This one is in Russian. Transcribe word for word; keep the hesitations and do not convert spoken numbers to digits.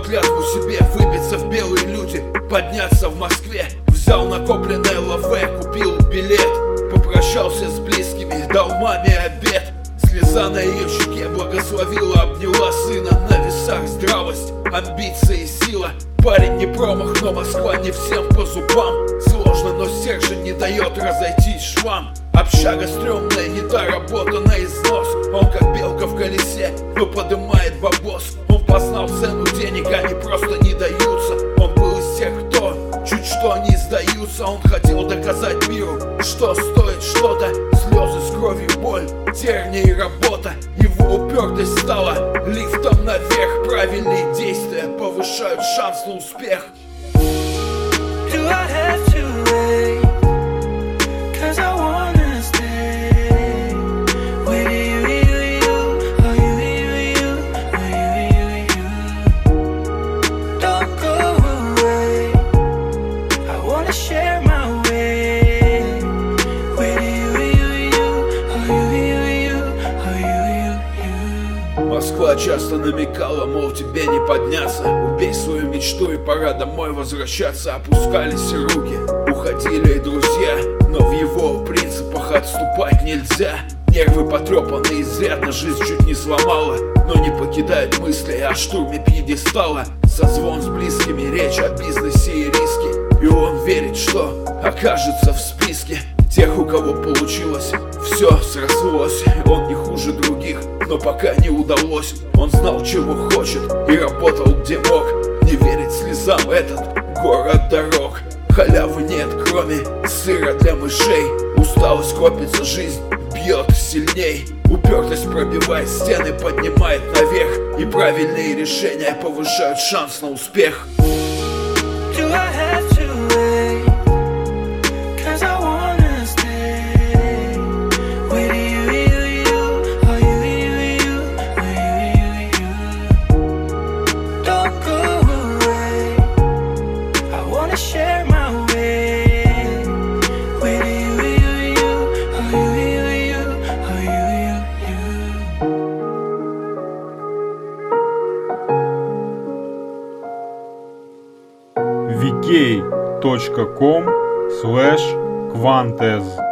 клятву себе выбиться в белые люди, подняться в Москве. Взял накопленное лаве, купил билет, попрощался с близкими, дал маме обед. Слеза на ее щеке благословила, обняла сына. На весах здравость, амбиция и сила. Парень не промах, но Москва не всем по зубам. Сложно, но стержень не дает разойтись швам. Общага стрёмная, не та работа на износ. Он как белка в колесе, но подымает бабос. Он познал цену денег, они просто не даются. Он был из тех, кто чуть что не сдаются. Он хотел доказать миру, что стоит что-то. Слезы с кровью, боль, терния и работа. Его упертость стала лифтом наверх. Правильные действия повышают шанс на успех. Do I have to wait? 'Cause I wanna stay with you, you, you, oh you, you, you, oh you, you, you. Don't go away. I wanna share my way with you, you, you, oh you, you, you, oh you, you, you. Москва часто намекала, мол, тебе не подняться. Убей свою мечту и пора домой возвращаться. Опускались руки, уходили и друзья, но в его принципах отступать нельзя. Нервы потрепаны изрядно, жизнь чуть не сломала, но не покидает мысли о штурме пьедестала. Созвон с близкими, речь о бизнесе и риске. И он верит, что окажется в списке тех, у кого получилось. Все срослось, он не хуже других, но пока не удалось. Он знал, чего хочет, и работал где мог. Не верить слезам этот город дорог. Халявы нет, кроме сыра для мышей. Усталость копится, жизнь бьет сильней. Упертость пробивает стены, поднимает наверх. И правильные решения повышают шанс на успех. Do I have to wait? 'Cause I wanna stay with you, you, you, oh you, you, you, oh you, you, you. Don't go away. I wanna share my way with you, you, you, oh you, you, you, oh you, you, ви кей точка ком слэш квантез